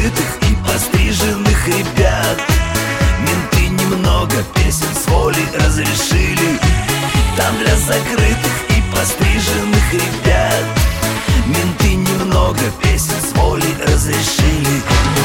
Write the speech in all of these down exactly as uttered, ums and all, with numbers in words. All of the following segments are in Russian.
закрытых и постриженных ребят. Менты немного песен с воли разрешили. Там для закрытых и постриженных ребят. Менты немного песен с воли разрешили.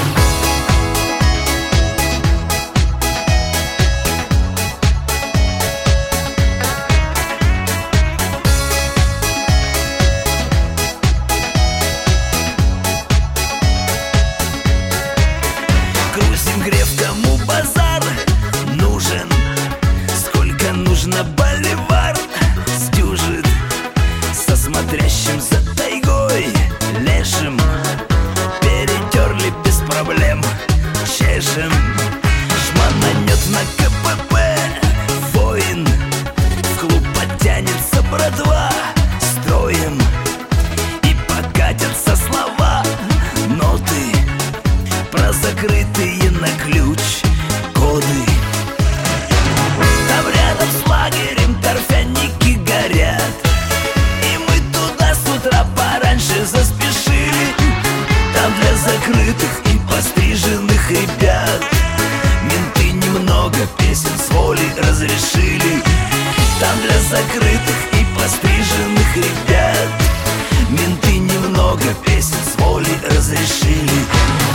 Грузим греф, кому базар нужен. Сколько нужно боливар сдюжит. Со смотрящим за тайгой лешим перетерли без проблем, чешем. Шмананет на КПП воин. В клуб подтянется братва строем. И покатятся слова, ноты про закрытые на ключ коды. Там рядом с лагерем торфяники горят, и мы туда с утра пораньше заспешили. Там для закрытых и постриженных ребят. Менты немного песен с воли разрешили. Там для закрытых и постриженных ребят. Менты немного песен с воли разрешили.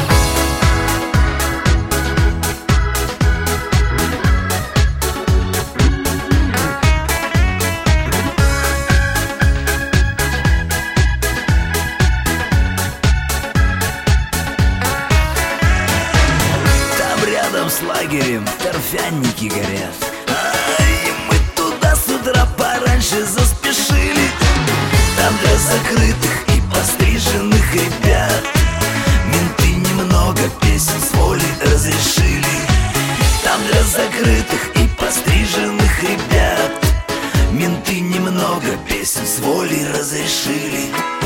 Рядом с лагерем торфяники горят, а, и мы туда с утра пораньше заспешили. Там для закрытых и постриженных ребят. Менты немного песен с воли разрешили. Там для закрытых и постриженных ребят. Менты немного песен с воли разрешили.